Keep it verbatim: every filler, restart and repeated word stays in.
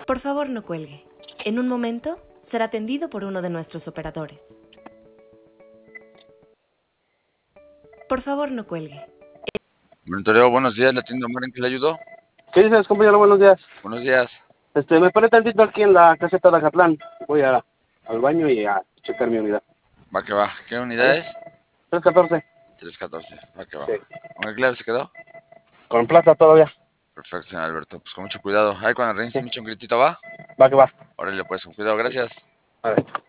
Por favor, no cuelgue. En un momento, será atendido por uno de nuestros operadores. Por favor, no cuelgue. Monitoreo, buenos días, ¿le atiendo Omar, en qué le ayudó? ¿Qué dices, compañero? Buenos días. Buenos días. Este, me paré tantito aquí en la caseta de Acatlán. Voy a, al baño y a checar mi unidad. Va que va. ¿Qué unidad ¿Vale? es? tres catorce. tres catorce, va que va. Sí. ¿Con qué clave se quedó? Con plata todavía. Perfecto, señor Alberto. Pues con mucho cuidado. Ahí cuando reinicie Sí. me echa un gritito, ¿va? Va que va. Órale, pues, con cuidado, gracias. A ver.